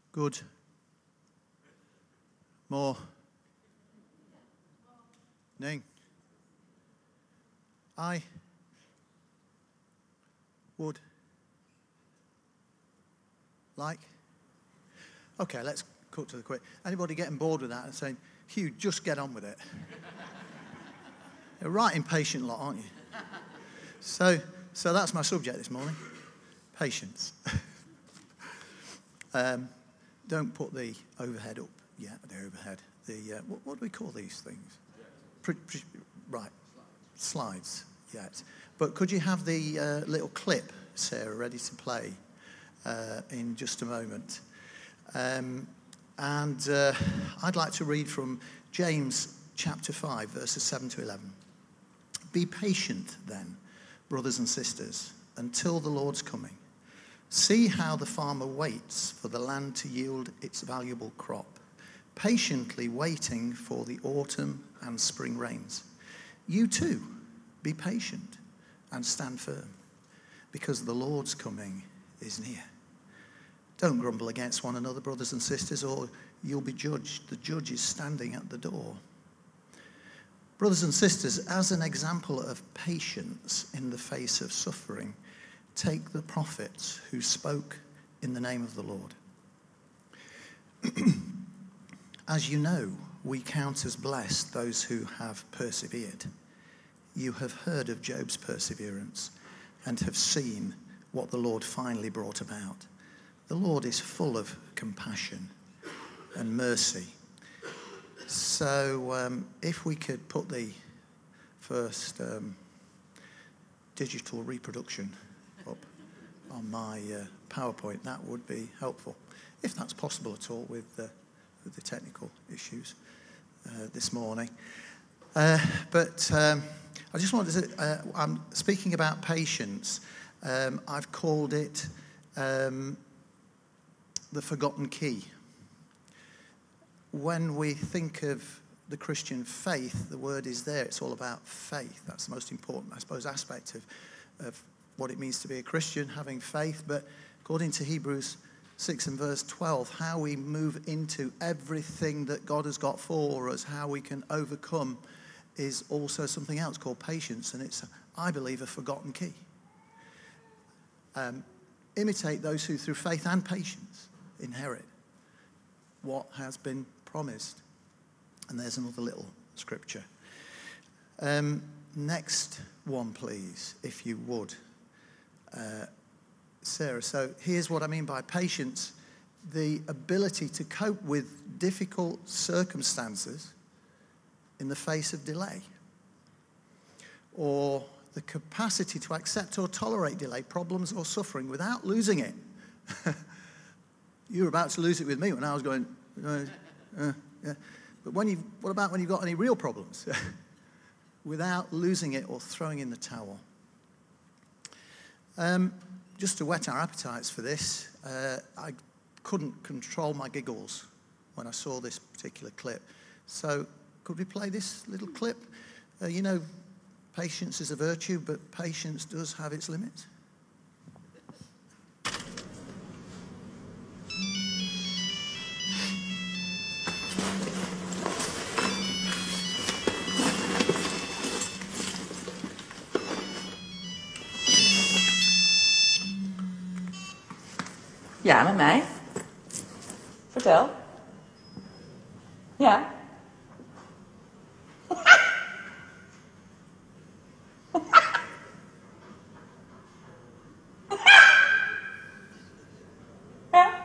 Good. More. Ning. I would like. Okay, let's cut to the quick. Anybody getting bored with that and saying, Hugh, just get on with it? You're a right impatient lot, aren't you? So that's my subject this morning. Patience. Don't put the overhead up yet, the overhead. What do we call these things? Right, slides yet. But could you have the little clip, Sarah, ready to play in just a moment? And I'd like to read from James chapter 5, verses 7 to 11. Be patient then, brothers and sisters, until the Lord's coming. See how the farmer waits for the land to yield its valuable crop, patiently waiting for the autumn and spring rains. You too, be patient and stand firm, because the Lord's coming is near. Don't grumble against one another, brothers and sisters, or you'll be judged. The judge is standing at the door. Brothers and sisters, as an example of patience in the face of suffering, take the prophets who spoke in the name of the Lord. As you know, we count as blessed those who have persevered. You have heard of Job's perseverance and have seen what the Lord finally brought about. The Lord is full of compassion and mercy. So if we could put the first digital reproduction up on my PowerPoint, that would be helpful, if that's possible at all with the technical issues this morning. But I just wanted to, I'm speaking about patience. I've called it the forgotten key. When we think of the Christian faith, the word is there. It's all about faith. That's the most important, I suppose, aspect of what it means to be a Christian, having faith. But according to Hebrews 6 and verse 12, how we move into everything that God has got for us, how we can overcome, is also something else called patience. And it's, I believe, a forgotten key. Imitate those who through faith and patience inherit what has been promised. And there's another little scripture. Next one, please, if you would. Sarah, so here's what I mean by patience. The ability to cope with difficult circumstances in the face of delay. Or the capacity to accept or tolerate delay, problems or suffering without losing it. You were about to lose it with me when I was going, yeah. But what about when you've got any real problems? Without losing it or throwing in the towel. Just to whet our appetites for this, I couldn't control my giggles when I saw this particular clip. So could we play this little clip? You know, patience is a virtue, but patience does have its limits. Ja, met mij. Vertel. Ja. Ja.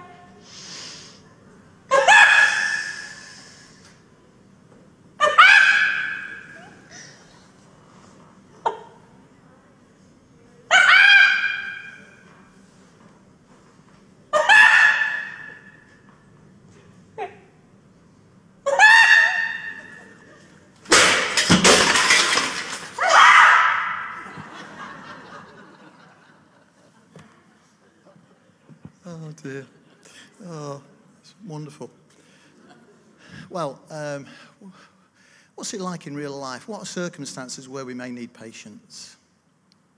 Oh dear. Oh, it's wonderful. Well, what's it like in real life? What are circumstances where we may need patience?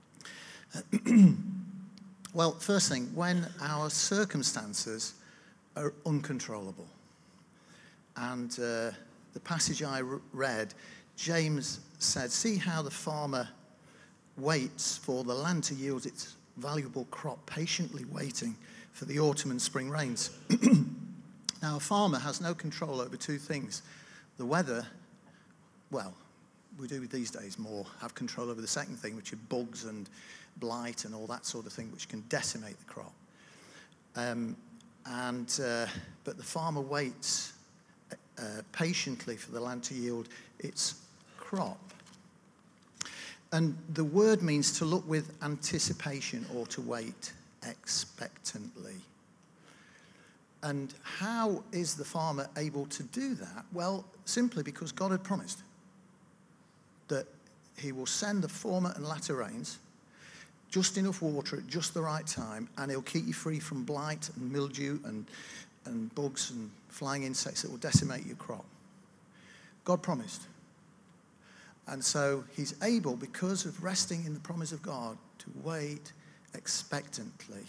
Well, first thing, when our circumstances are uncontrollable. And the passage I read, James said, see how the farmer waits for the land to yield its valuable crop, patiently waiting for the autumn and spring rains. Now, a farmer has no control over two things. The weather, well, we do these days more have control over the second thing, which are bugs and blight and all that sort of thing, which can decimate the crop. But the farmer waits patiently for the land to yield its crop. And the word means to look with anticipation or to wait expectantly. And how is the farmer able to do that? Well, simply because God had promised that he will send the former and latter rains, just enough water at just the right time, and he'll keep you free from blight and mildew and bugs and flying insects that will decimate your crop. God promised. And so he's able, because of resting in the promise of God, to wait expectantly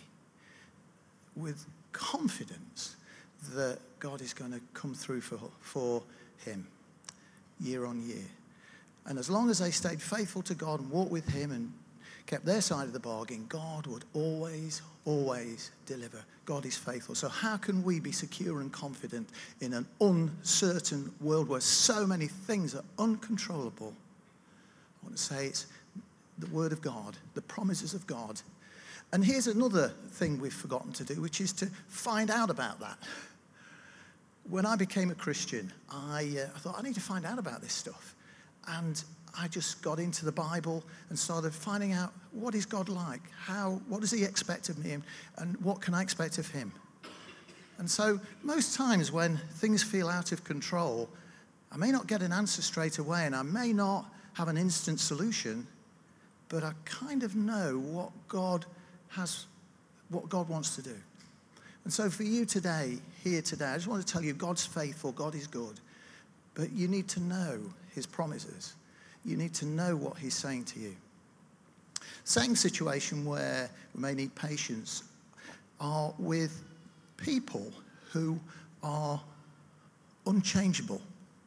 with confidence that God is going to come through for him year on year. And as long as they stayed faithful to God and walked with him and kept their side of the bargain, God would always, always deliver. God is faithful. So how can we be secure and confident in an uncertain world where so many things are uncontrollable? I want to say it's the word of God, the promises of God. And here's another thing we've forgotten to do, which is to find out about that. When I became a Christian, I thought, I need to find out about this stuff. And I just got into the Bible and started finding out, what is God like? What does he expect of me? And what can I expect of him? And so most times when things feel out of control, I may not get an answer straight away, and I may not have an instant solution, but I kind of know what God wants to do. And so for you today, here today, I just want to tell you, God's faithful, God is good, but you need to know his promises. You need to know what he's saying to you. Second situation where we may need patience are with people who are unchangeable.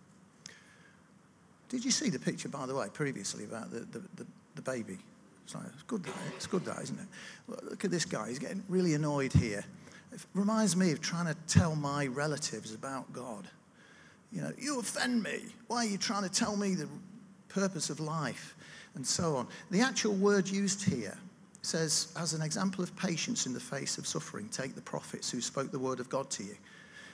Did you see the picture, by the way, previously about the baby? It's good that, isn't it? Look at this guy. He's getting really annoyed here. It reminds me of trying to tell my relatives about God. You know, you offend me. Why are you trying to tell me the purpose of life? And so on. The actual word used here says, as an example of patience in the face of suffering, take the prophets who spoke the word of God to you.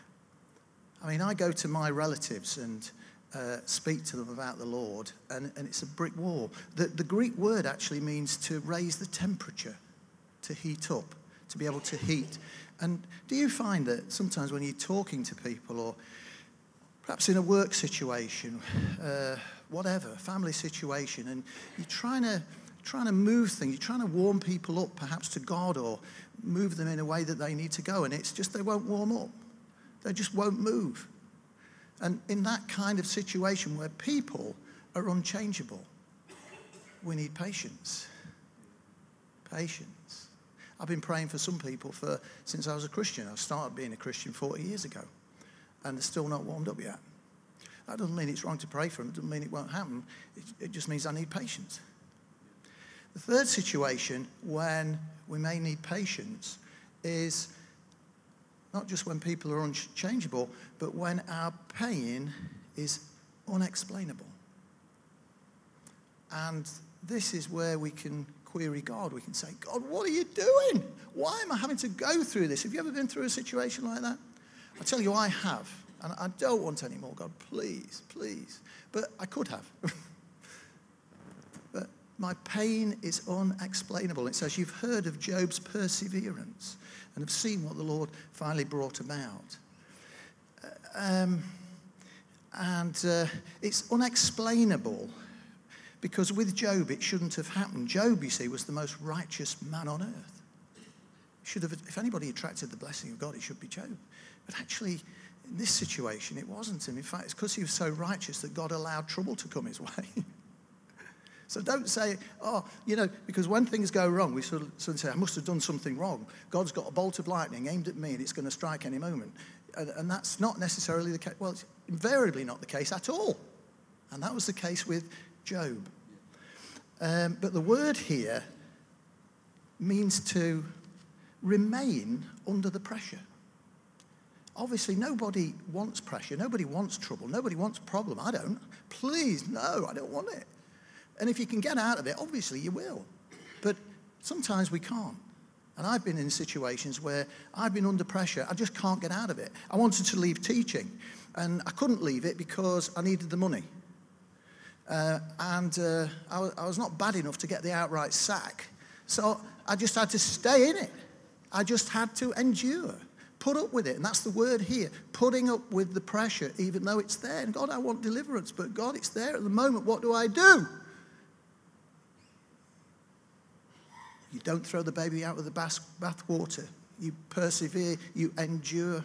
I mean, I go to my relatives and speak to them about the Lord, and it's a brick wall. The Greek word actually means to raise the temperature, to heat up, to be able to heat. And do you find that sometimes when you're talking to people, or perhaps in a work situation, whatever, family situation, and you're trying to move things, you're trying to warm people up perhaps to God, or move them in a way that they need to go, and it's just they won't warm up. They just won't move. And in that kind of situation where people are unchangeable, we need patience. Patience. I've been praying for some people since I was a Christian. I started being a Christian 40 years ago, and they're still not warmed up yet. That doesn't mean it's wrong to pray for them. It doesn't mean it won't happen. It just means I need patience. The third situation when we may need patience is not just when people are unchangeable, but when our pain is unexplainable. And this is where we can query God. We can say, God, what are you doing? Why am I having to go through this? Have you ever been through a situation like that? I tell you, I have. And I don't want any more, God, please, please. But I could have. But my pain is unexplainable. It says, you've heard of Job's perseverance and have seen what the Lord finally brought about. It's unexplainable because with Job, it shouldn't have happened. Job, you see, was the most righteous man on earth. Should have, if anybody attracted the blessing of God, it should be Job. But actually, in this situation, it wasn't him. In fact, it's because he was so righteous that God allowed trouble to come his way. So don't say, because when things go wrong, we sort of say, I must have done something wrong. God's got a bolt of lightning aimed at me and it's going to strike any moment. And that's not necessarily the case. Well, it's invariably not the case at all. And that was the case with Job. But the word here means to remain under the pressure. Obviously, nobody wants pressure. Nobody wants trouble. Nobody wants problem. I don't. Please, no, I don't want it. And if you can get out of it, obviously you will. But sometimes we can't. And I've been in situations where I've been under pressure. I just can't get out of it. I wanted to leave teaching, and I couldn't leave it because I needed the money. I was not bad enough to get the outright sack. So I just had to stay in it. I just had to endure, put up with it. And that's the word here, putting up with the pressure, even though it's there. And God, I want deliverance, but God, it's there at the moment. What do I do? You don't throw the baby out with the bath water. You persevere, you endure.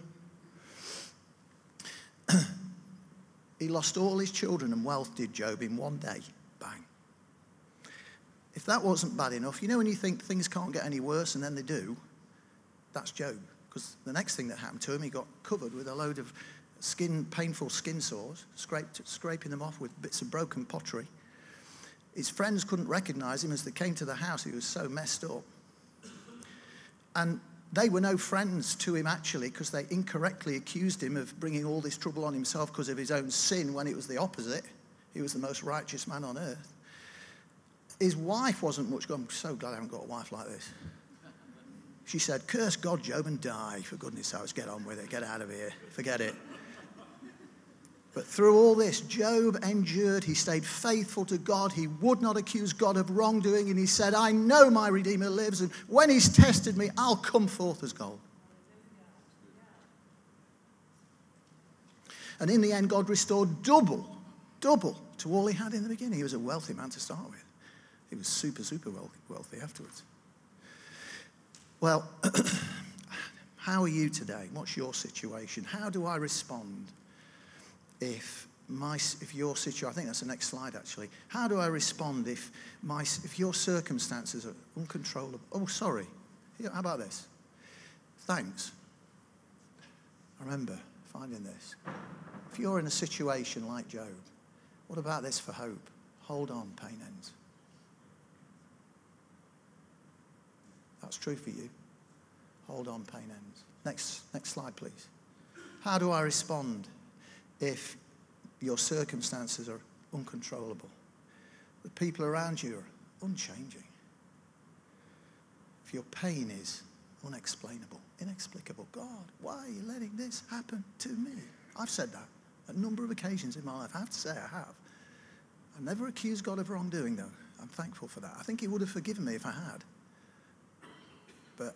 He lost all his children and wealth, did Job, in one day. Bang. If that wasn't bad enough, when you think things can't get any worse and then they do, that's Job. Because the next thing that happened to him, he got covered with a load of painful skin sores, scraping them off with bits of broken pottery. His friends couldn't recognize him as they came to the house. He was so messed up. And they were no friends to him, actually, because they incorrectly accused him of bringing all this trouble on himself because of his own sin, when it was the opposite. He was the most righteous man on earth. His wife wasn't much good. I'm so glad I haven't got a wife like this. She said, curse God, Job, and die. For goodness sakes, get on with it. Get out of here. Forget it. But through all this, Job endured. He stayed faithful to God. He would not accuse God of wrongdoing. And he said, I know my Redeemer lives. And when he's tested me, I'll come forth as gold. And in the end, God restored double to all he had in the beginning. He was a wealthy man to start with. He was super wealthy afterwards. Well, how are you today? What's your situation? How do I respond if your situation, I think that's the next slide actually. How do I respond if your circumstances are uncontrollable? Oh, sorry. How about this? Thanks. I remember finding this. If you're in a situation like Job, what about this for hope? Hold on, pain ends. That's true for you. Hold on, pain ends. Next slide, please. How do I respond if your circumstances are uncontrollable? The people around you are unchanging. If your pain is unexplainable, inexplicable. God, why are you letting this happen to me? I've said that a number of occasions in my life. I have to say I have. I've never accused God of wrongdoing, though. I'm thankful for that. I think he would have forgiven me if I had. But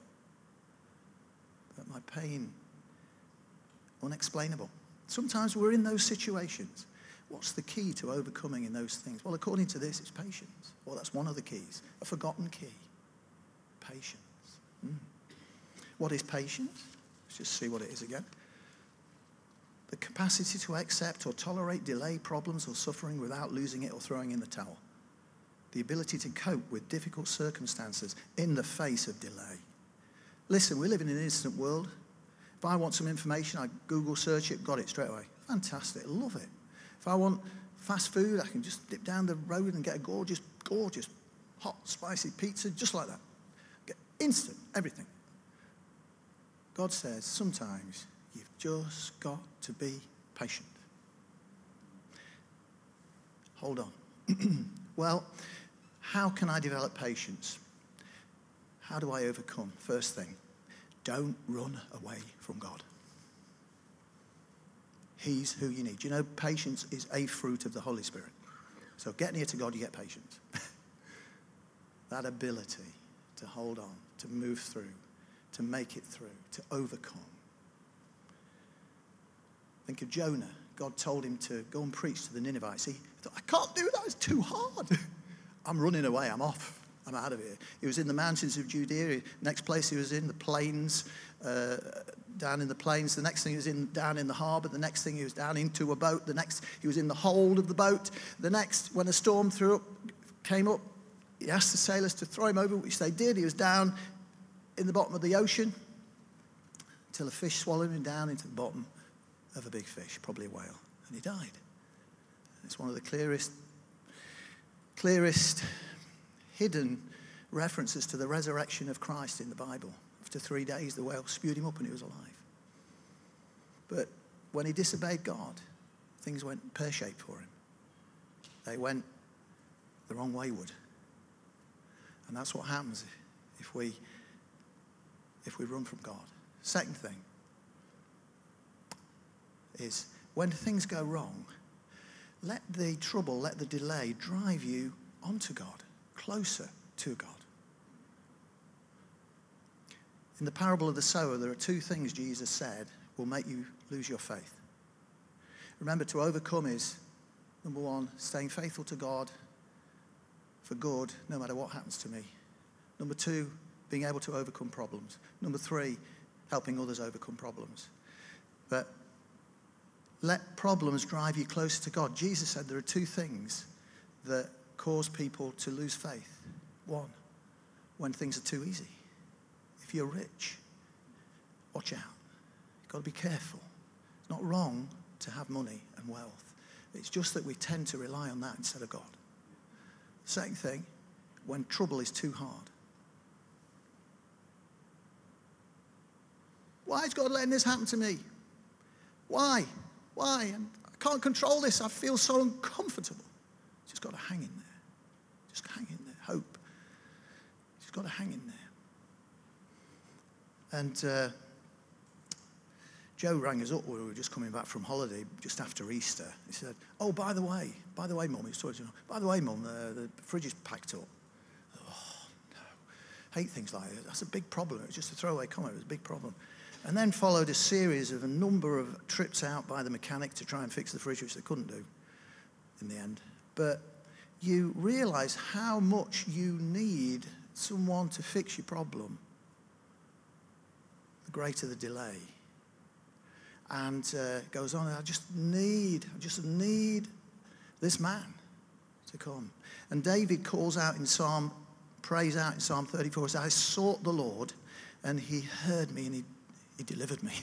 my pain, unexplainable. Sometimes we're in those situations. What's the key to overcoming in those things? Well, according to this, it's patience. Well, that's one of the keys. A forgotten key. Patience. What is patience? Let's just see what it is again. The capacity to accept or tolerate delay, problems, or suffering without losing it or throwing in the towel. The ability to cope with difficult circumstances in the face of delay. Listen, we live in an instant world. If I want some information, I Google search it, got it straight away. Fantastic, love it. If I want fast food, I can just dip down the road and get a gorgeous, hot, spicy pizza, just like that. Get instant, everything. God says, sometimes you've just got to be patient. Hold on. Well, how can I develop patience? How do I overcome? First thing, don't run away from God. He's who you need. You know, patience is a fruit of the Holy Spirit. So get near to God, you get patience. That ability to hold on, to move through, to make it through, to overcome. Think of Jonah. God told him to go and preach to the Ninevites. He thought, I can't do that, it's too hard. I'm running away, I'm off. I'm out of here. He was in the mountains of Judea. Next place he was in, the plains, down in the plains. The next thing he was down in the harbour. The next thing he was down into a boat. The next he was in the hold of the boat. The next, when a storm came up. He asked the sailors to throw him over, which they did. He was down in the bottom of the ocean until a fish swallowed him down into the bottom of a big fish, probably a whale, and he died. It's one of the clearest hidden references to the resurrection of Christ in the Bible. After 3 days, the whale spewed him up and he was alive. But when he disobeyed God, things went pear-shaped for him. They went the wrong wayward. And that's what happens if we run from God. Second thing is when things go wrong, let the trouble, let the delay drive you onto God, closer to God. In the parable of the sower, there are 2 things Jesus said will make you lose your faith. Remember, to overcome is, number 1, staying faithful to God for good, no matter what happens to me. Number 2, being able to overcome problems. Number 3, helping others overcome problems. But let problems drive you closer to God. Jesus said there are 2 things that cause people to lose faith. 1, when things are too easy. If you're rich, watch out. You've got to be careful. It's not wrong to have money and wealth. It's just that we tend to rely on that instead of God. Second thing, when trouble is too hard. Why is God letting this happen to me? Why? And I can't control this. I feel so uncomfortable. Just got to hang in there. Just hang in there. Hope. Just got to hang in there. And Joe rang us up when we were just coming back from holiday, just after Easter. He said, "Oh, by the way, Mum," he was talking to me, "by the way, Mum, the fridge is packed up." Oh, no. Hate things like that. That's a big problem. It was just a throwaway comment. It was a big problem. And then followed a series of a number of trips out by the mechanic to try and fix the fridge, which they couldn't do in the end. But you realise how much you need someone to fix your problem, the greater the delay. And goes on, I just need this man to come. And David calls out in prays out in Psalm 34, says, "I sought the Lord, and he heard me, and he delivered me."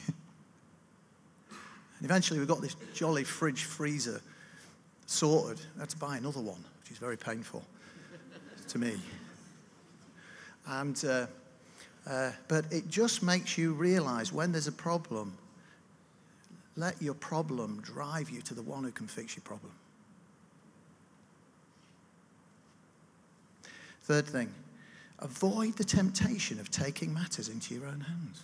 And eventually we got this jolly fridge freezer sorted. I had to buy another one, which is very painful to me. And but it just makes you realize when there's a problem, let your problem drive you to the one who can fix your problem. Third thing, avoid the temptation of taking matters into your own hands.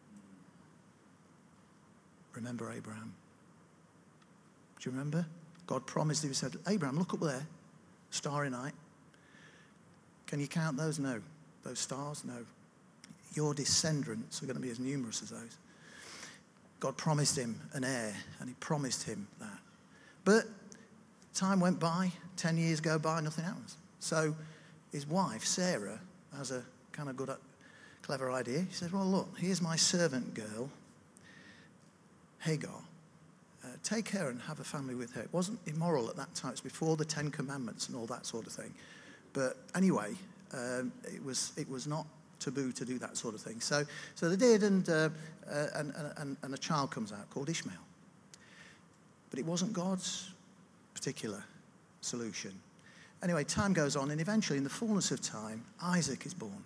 Remember Abraham. Do you remember? God promised him, he said, "Abraham, look up there, starry night. Can you count those? No. Those stars? No. Your descendants are going to be as numerous as those." God promised him an heir, and he promised him that. But time went by, 10 years go by, nothing happens. So his wife, Sarah, has a kind of good, clever idea. She says, "Well, look, here's my servant girl, Hagar. Take her and have a family with her." It wasn't immoral at that time. It's before the 10 Commandments and all that sort of thing. But anyway, it was not taboo to do that sort of thing. So they did, and a child comes out called Ishmael. But it wasn't God's particular solution. Anyway, time goes on, and eventually, in the fullness of time, Isaac is born,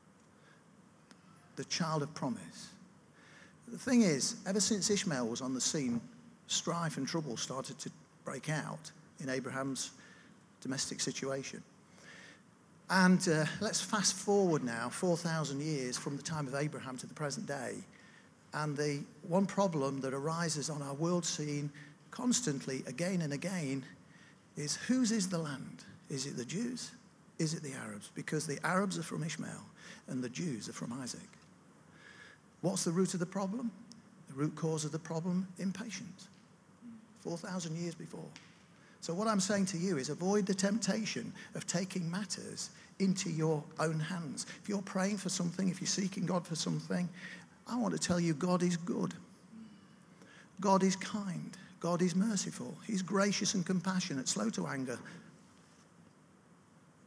the child of promise. The thing is, ever since Ishmael was on the scene, strife and trouble started to break out in Abraham's domestic situation. And let's fast forward now 4,000 years from the time of Abraham to the present day. And the one problem that arises on our world scene constantly, again and again, is whose is the land? Is it the Jews? Is it the Arabs? Because the Arabs are from Ishmael and the Jews are from Isaac. What's the root of the problem? The root cause of the problem, impatience. 4,000 years before. So what I'm saying to you is avoid the temptation of taking matters into your own hands. If you're praying for something, if you're seeking God for something, I want to tell you God is good. God is kind. God is merciful. He's gracious and compassionate, slow to anger,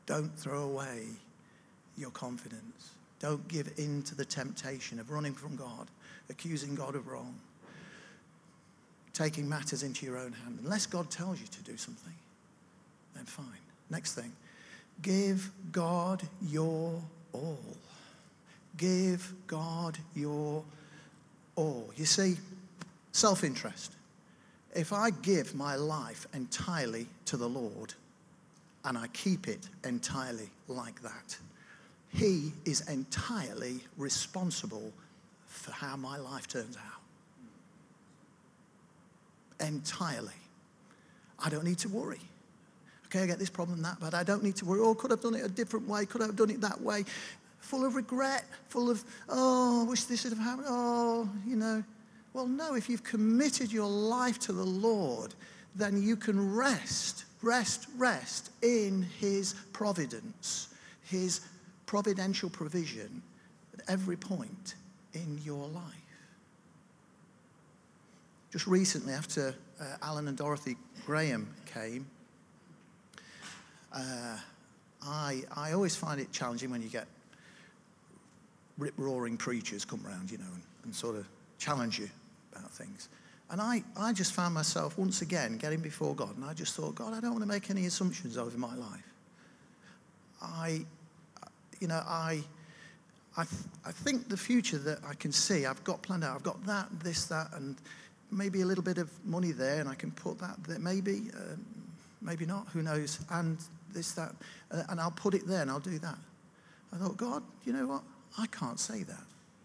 Don't throw away your confidence. Don't give in to the temptation of running from God, accusing God of wrong, taking matters into your own hand. Unless God tells you to do something, then fine. Next thing, give God your all. Give God your all. You see, self-interest. If I give my life entirely to the Lord and I keep it entirely like that, he is entirely responsible for how my life turns out. Entirely. I don't need to worry. Okay, I get this problem, that, but I don't need to worry. Oh, could I have done it a different way? Could I have done it that way? Full of regret, full of, oh, I wish this had happened. Oh, you know. Well, no, if you've committed your life to the Lord, then you can rest in his providence, his providential provision at every point in your life. Just recently, after Alan and Dorothy Graham came, I always find it challenging when you get rip-roaring preachers come round, you know, and sort of challenge you about things. And I just found myself once again getting before God, and I just thought, God, I don't want to make any assumptions over my life. I think the future that I can see, I've got planned out. I've got that, this, that, and maybe a little bit of money there, and I can put that there. Maybe not. Who knows? And this, that, and I'll put it there, and I'll do that. I thought, God, you know what? I can't say that.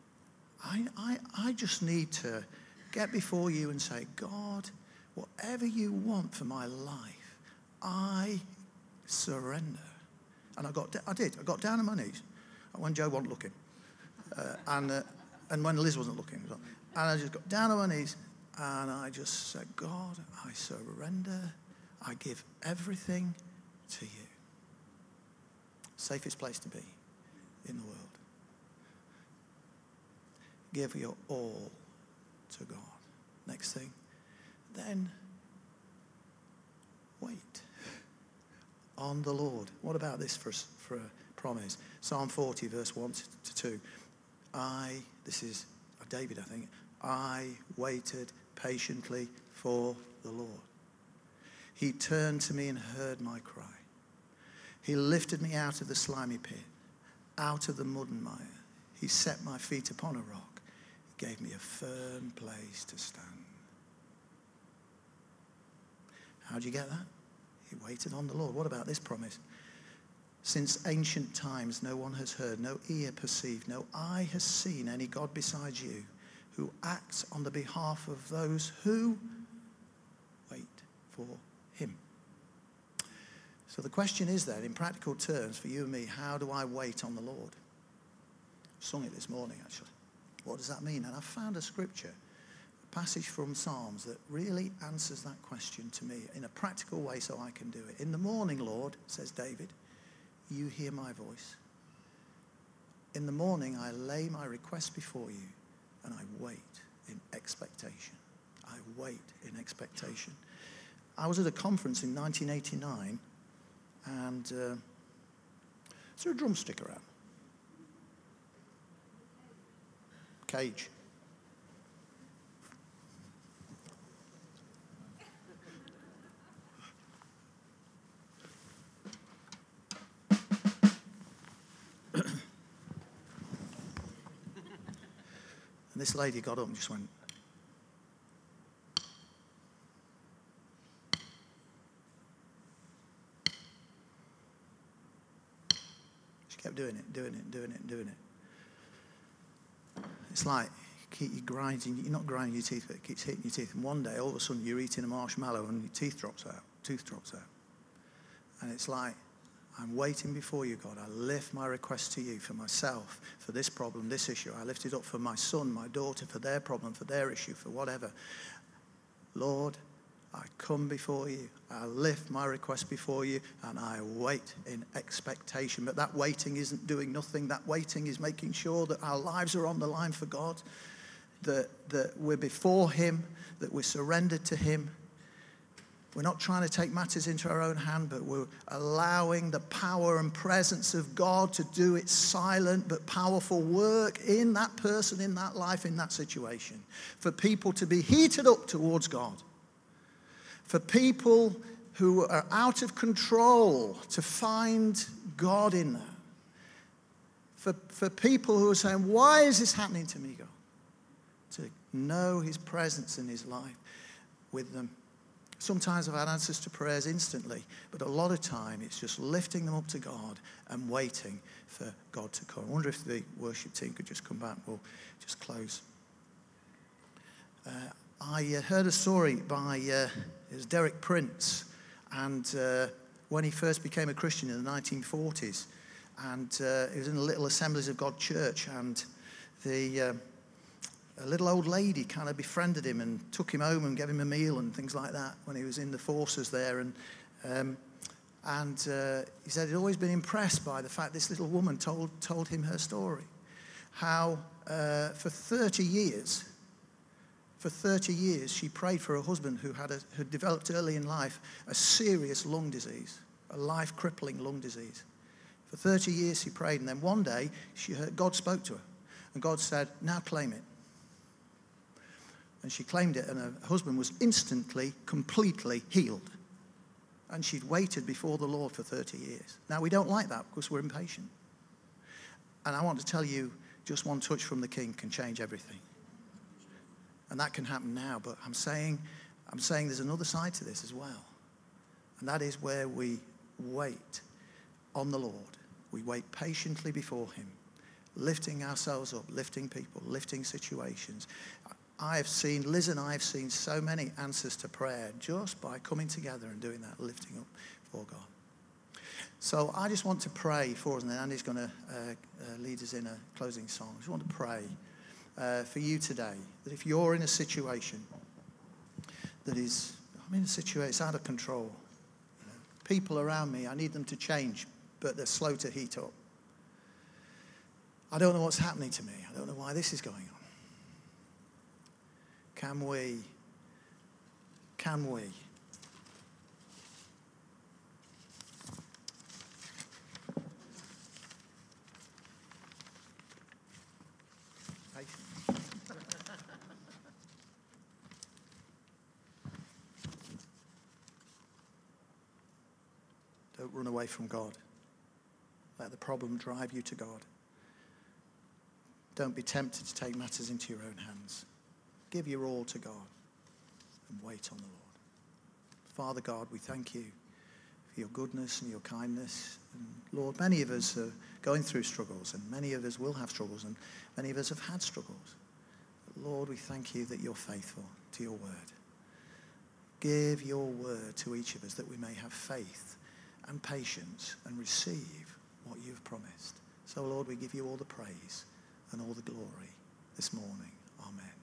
I just need to get before you and say, God, whatever you want for my life, I surrender. And I got down on my knees when Joe wasn't looking, and when Liz wasn't looking, and I just got down on my knees and I just said, God, I surrender. I give everything to you. Safest place to be in the world. Give your all to God. Next thing, then wait on the Lord. What about this for a promise? Psalm 40, verse 1 to 2. This is David, I think. I waited patiently for the Lord. He turned to me and heard my cry. He lifted me out of the slimy pit, out of the mud and mire. He set my feet upon a rock. He gave me a firm place to stand. How do you get that? He waited on the Lord. What about this promise? Since ancient times, no one has heard, no ear perceived, no eye has seen any God besides you, who acts on the behalf of those who wait for him. So the question is then, in practical terms, for you and me, how do I wait on the Lord? I sung it this morning, actually. What does that mean? And I found a scripture, a passage from Psalms that really answers that question to me in a practical way so I can do it. In the morning, Lord, says David, you hear my voice. In the morning, I lay my request before you and I wait in expectation. I wait in expectation. I was at a conference in 1989 and is there a drumstick around? Cage. And this lady got up and just went. She kept doing it. It's like you're not grinding your teeth, but it keeps hitting your teeth. And one day, all of a sudden, you're eating a marshmallow and your tooth drops out. And it's like, I'm waiting before you, God. I lift my request to you for myself, for this problem, this issue. I lift it up for my son, my daughter, for their problem, for their issue, for whatever. Lord, I come before you. I lift my request before you, and I wait in expectation. But that waiting isn't doing nothing. That waiting is making sure that our lives are on the line for God, that we're before him, that we're surrendered to him. We're not trying to take matters into our own hand, but we're allowing the power and presence of God to do its silent but powerful work in that person, in that life, in that situation. For people to be heated up towards God. For people who are out of control to find God in that. For people who are saying, why is this happening to me, God? To know his presence in his life with them. Sometimes I've had answers to prayers instantly, but a lot of time it's just lifting them up to God and waiting for God to come. I wonder if the worship team could just come back. We'll just close. I heard a story by it was Derek Prince, and when he first became a Christian in the 1940s, and he was in the Little Assemblies of God church, and a little old lady kind of befriended him and took him home and gave him a meal and things like that when he was in the forces there. And he said he'd always been impressed by the fact this little woman told him her story. How for 30 years she prayed for her husband who had developed early in life a serious lung disease, a life-crippling lung disease. For 30 years she prayed, and then one day she heard God spoke to her. And God said, now claim it. And she claimed it, and her husband was instantly, completely healed. And she'd waited before the Lord for 30 years. Now, we don't like that because we're impatient. And I want to tell you, just one touch from the King can change everything. And that can happen now, but I'm saying there's another side to this as well. And that is where we wait on the Lord. We wait patiently before him, lifting ourselves up, lifting people, lifting situations. Liz and I have seen so many answers to prayer just by coming together and doing that, lifting up for God. So I just want to pray for us, and then Andy's going to lead us in a closing song. I just want to pray for you today, that if you're in a situation that is, it's out of control. You know, people around me, I need them to change, but they're slow to heat up. I don't know what's happening to me. I don't know why this is going on. Can we? Don't run away from God. Let the problem drive you to God. Don't be tempted to take matters into your own hands. Give your all to God and wait on the Lord. Father God, we thank you for your goodness and your kindness. And Lord, many of us are going through struggles, and many of us will have struggles, and many of us have had struggles. But Lord, we thank you that you're faithful to your word. Give your word to each of us that we may have faith and patience and receive what you've promised. So Lord, we give you all the praise and all the glory this morning. Amen.